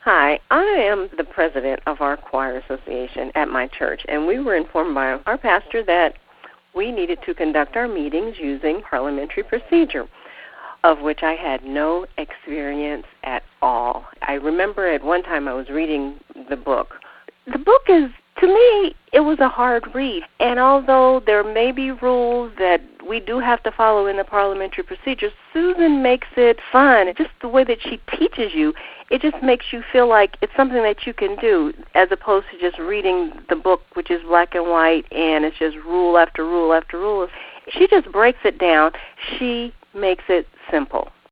Hi, I am the president of our choir association at my church, and we were informed by our pastor that we needed to conduct our meetings using parliamentary procedure, of which I had no experience at all. I remember at one time I was reading the book. The book is, to me, it was a hard read, and although there may be rules that we do have to follow in the parliamentary procedures, Susan makes it fun. Just the way that she teaches you, it just makes you feel like it's something that you can do, as opposed to just reading the book, which is black and white, and it's just rule after rule after rule. She just breaks it down. She makes it simple.